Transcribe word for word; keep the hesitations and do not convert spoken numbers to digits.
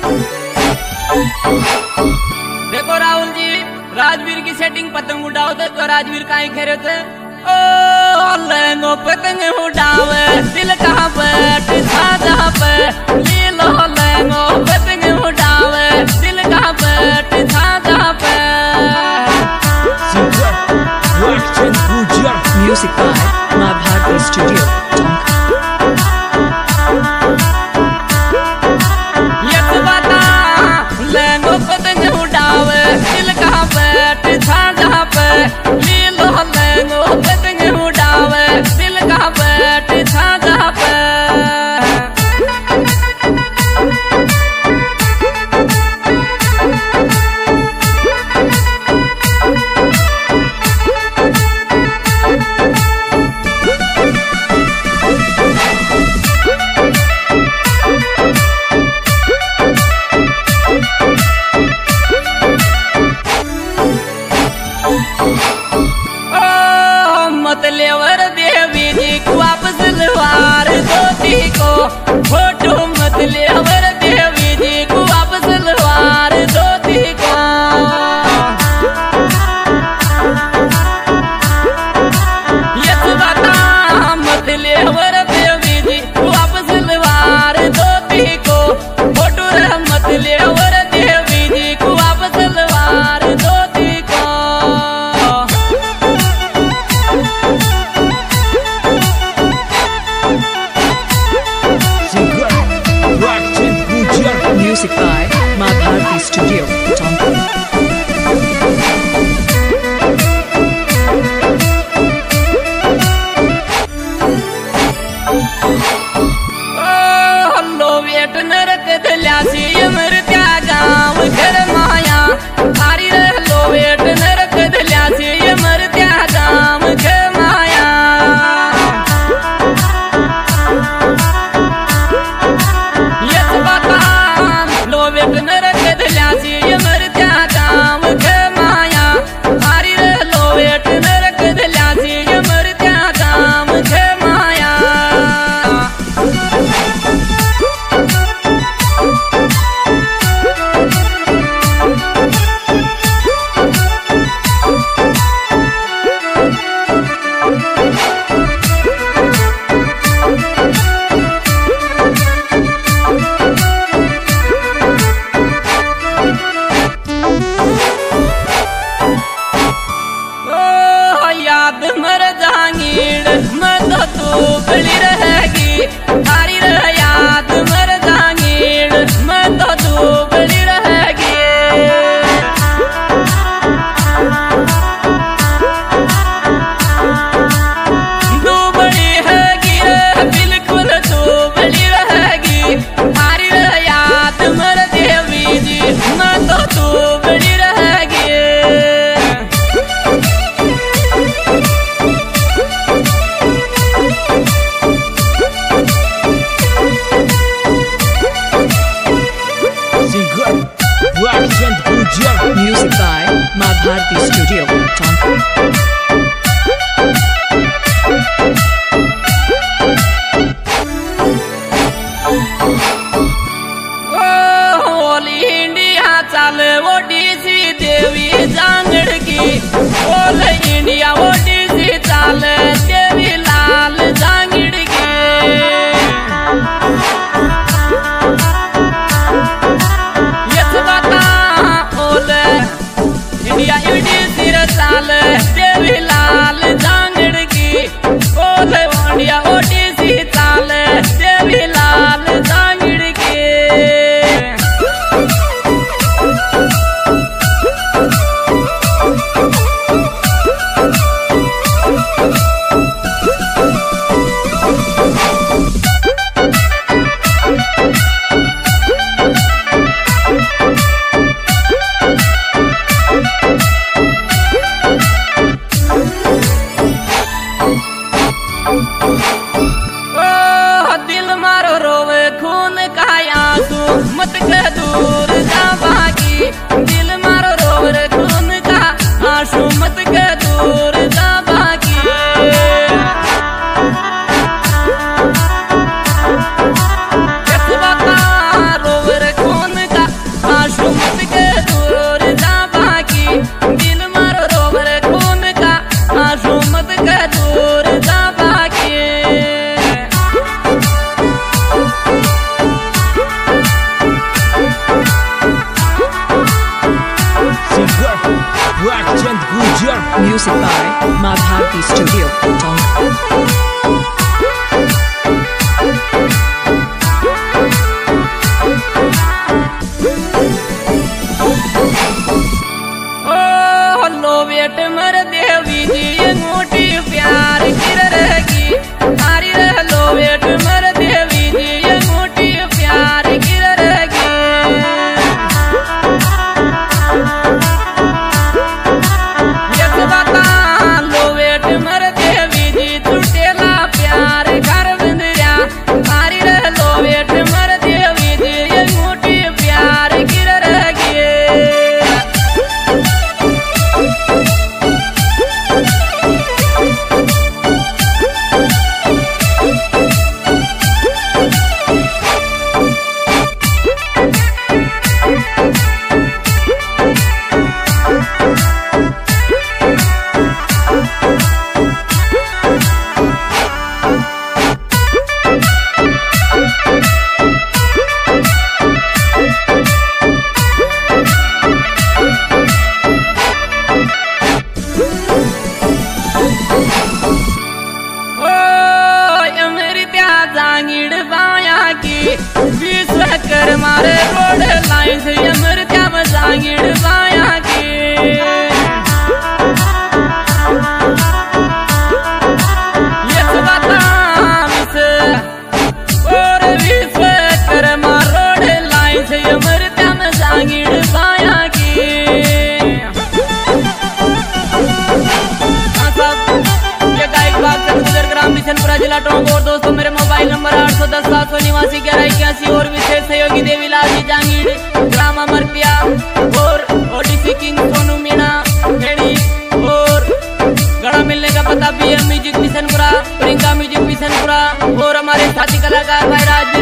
देखो राहुल जी, राजवीर की सेटिंग पतंग उड़ाओ तो राजवीर काहे खेरे थे? ओ लेंगो पतंग उड़ावे दिल कहाँ पे टिसा जहाँ पे लीलो लेंगो पतंग उड़ावे दिल कहाँ पे टिसा जहाँ पे। Music by Ma Bharti Studio, Tonka. ये तो बता लेंगो पतंग उड़ावे दिल कहाँ पे टिसा जहाँ पे लीलो लेंगो पतंग उड़ावे दिल कहाँ पे टिसा जहाँ पे। मतलेवर देवी जी को वापस लवार धोती को फोटो मतलेवर देवी जी को वापस लवार धोती को। ये तो बता मतलेवर देवी जी को वापस लवार धोती को फोटो मतलेवर देवी जी को वापस लवार धोती को। Music by Ma Bharti Studio, Tonka. Hello वेट नरक दल्यासी मृत्या गाँव घर माया थारी हल्लो वेट नरक दल्यासी मृत्या गाँव घर माया। यस बता लो वेट नरक दल्यासी मृत्या गाँव घर माया थारी हल्लो वेट नरक दल्यासी मृत्या गाँव घर माया। याद मर जांगीड़ मैं तो तू बड़ी रहेगी थारी रह याद मर जांगीड़ मैं तो तू बड़ी रहेगी। तू बड़ी हैगी रे बिल्कुल तू बड़ी रहेगी थारी रह याद मर देवी जी मैं तो तू बड़ी रहेगी। Music by Ma Bharti Studio, Tonka. All India चाल ओडीसी देवी जांगड़ की ऑल इंडिया ओडीसी चाल देवी लाल जांगड़ की। यस बता ऑल इंडिया ओडीसी चाल देवी लाल जांगड़ की ऑल इंडिया ओडीसी चाल देवी लाल जांगड़ की। Music by Ma Bharti Studio, Tonka. ओ लो बेट मर देवी जी ये मोटी प्यार गिर रहेगी हमारी रह लो बेट मर देवी जी ये मोटी प्यार गिर रहेगी ये तो बता लो बेट मर देवी जी टूटेला प्यार घर बंदरिया हमारी रह लो बेट मर देवी जी ये मोटी प्यार गिर रहेगी विश्व कर मारे रोड लाइन से अमर क्या मजांगिड़ बाया के ये बता से और विश्व कर मार रोड लाइन से अमर क्या मजांगिड़ बाया के ये गायक बाग सर ग्राम बिशनपुरा जिला टोंक और दोस्तों मेरे मोबाइल नंबर आठ सौ दस सात सौ निवासी ग्यारह इक्यासी और विशेष सहयोगी देवीलाल जी जांगीड़ ग्राम अमरतिया और ओडीसी किंग सोनू मीणा खेड़ी और गड़ा मिलने का पता B M music Bishanpura Priyanka music Bishanpura और हमारे साथी कलाकार भाई राज